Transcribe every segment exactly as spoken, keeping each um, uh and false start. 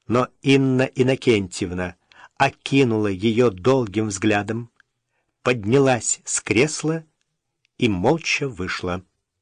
Но Инна Иннокентьевна окинула ее долгим взглядом, поднялась с кресла и молча вышла.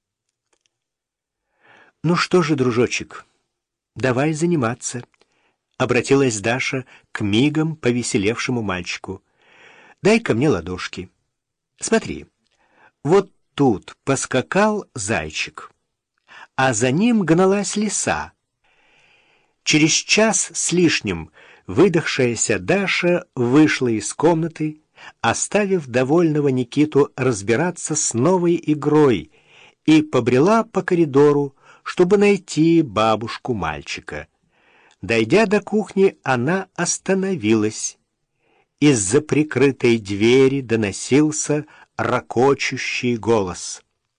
«Ну что же, дружочек, давай заниматься», — обратилась Даша к мигом повеселевшему мальчику. «Дай-ка мне ладошки. Смотри, вот тут поскакал зайчик, а за ним гналась лиса». Через час с лишним выдохшаяся Даша вышла из комнаты, оставив довольного Никиту разбираться с новой игрой, и побрела по коридору, чтобы найти бабушку мальчика. Дойдя до кухни, она остановилась. Из-за прикрытой двери доносился ракочущий голос.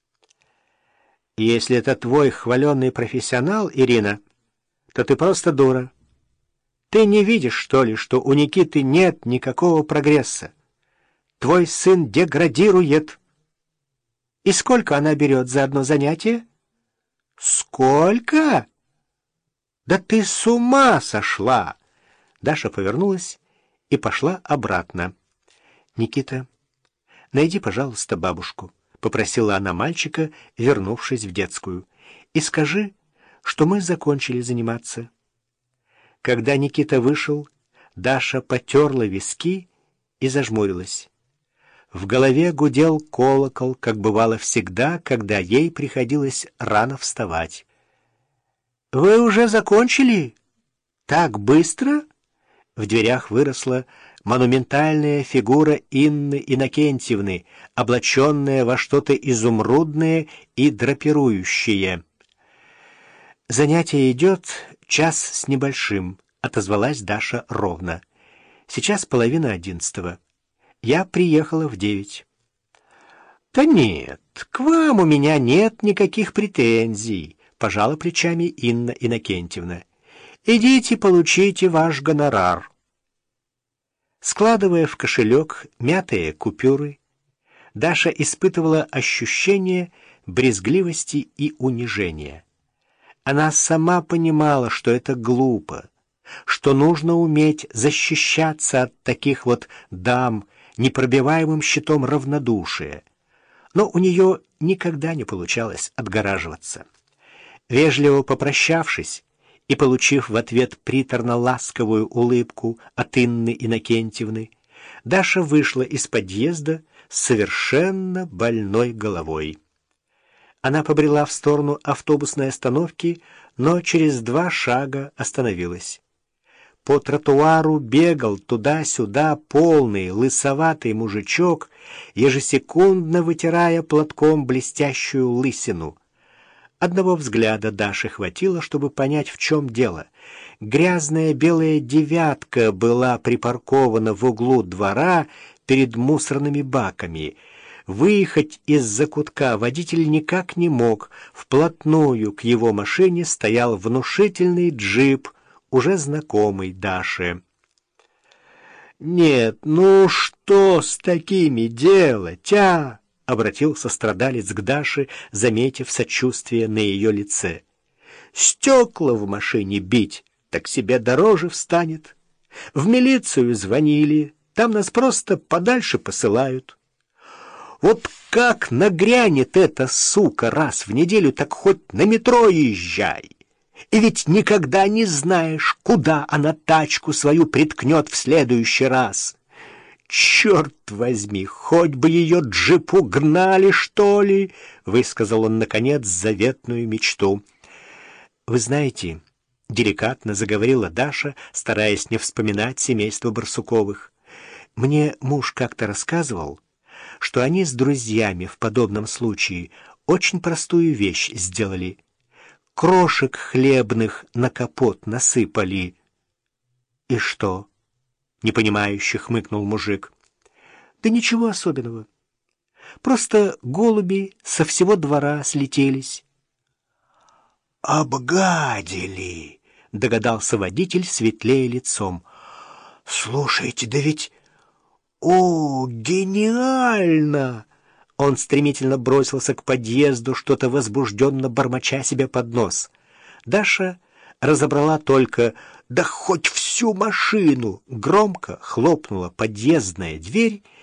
«Если это твой хваленый профессионал, Ирина, то ты просто дура. Ты не видишь, что ли, что у Никиты нет никакого прогресса? Твой сын деградирует. И сколько она берет за одно занятие?» «Сколько? Да ты с ума сошла!» Даша повернулась и пошла обратно. «Никита, найди, пожалуйста, бабушку», — попросила она мальчика, вернувшись в детскую, «и скажи, что мы закончили заниматься». Когда Никита вышел, Даша потерла виски и зажмурилась. В голове гудел колокол, как бывало всегда, когда ей приходилось рано вставать. «Вы уже закончили? Так быстро?» В дверях выросла монументальная фигура Инны Иннокентьевны, облаченная во что-то изумрудное и драпирующее. «Занятие идет час с небольшим», — отозвалась Даша ровно. «Сейчас половина одиннадцатого. Я приехала в девять». «Да нет, к вам у меня нет никаких претензий», — пожала плечами Инна Иннокентьевна. «Идите, получите ваш гонорар». Складывая в кошелек мятые купюры, Даша испытывала ощущение брезгливости и унижения. Она сама понимала, что это глупо, что нужно уметь защищаться от таких вот дам непробиваемым щитом равнодушия, но у нее никогда не получалось отгораживаться. Вежливо попрощавшись и получив в ответ приторно-ласковую улыбку от Инны Иннокентьевны, Даша вышла из подъезда с совершенно больной головой. Она побрела в сторону автобусной остановки, но через два шага остановилась. По тротуару бегал туда-сюда полный, лысоватый мужичок, ежесекундно вытирая платком блестящую лысину. Одного взгляда Даше хватило, чтобы понять, в чем дело. Грязная белая девятка была припаркована в углу двора перед мусорными баками. Выехать из закутка водитель никак не мог. Вплотную к его машине стоял внушительный джип, уже знакомый Даше. «Нет, ну что с такими делать, а?» — обратился страдалец к Даше, заметив сочувствие на ее лице. «Стекла в машине бить, так себе дороже встанет. В милицию звонили, там нас просто подальше посылают. Вот как нагрянет эта сука раз в неделю, так хоть на метро езжай. И ведь никогда не знаешь, куда она тачку свою приткнет в следующий раз. Черт возьми, хоть бы ее джипу гнали, что ли!» — высказал он, наконец, заветную мечту. «Вы знаете...» — деликатно заговорила Даша, стараясь не вспоминать семейство Барсуковых. «Мне муж как-то рассказывал, что они с друзьями в подобном случае очень простую вещь сделали. Крошек хлебных на капот насыпали». «И что?» — непонимающе хмыкнул мужик. «Да ничего особенного. Просто голуби со всего двора слетелись». «Обгадили», — догадался водитель, светлее лицом. «Слушайте, да ведь... О, гениально!» Он стремительно бросился к подъезду, что-то возбужденно бормоча себе под нос. Даша разобрала только Да хоть всю машину!» Громко хлопнула подъездная дверь,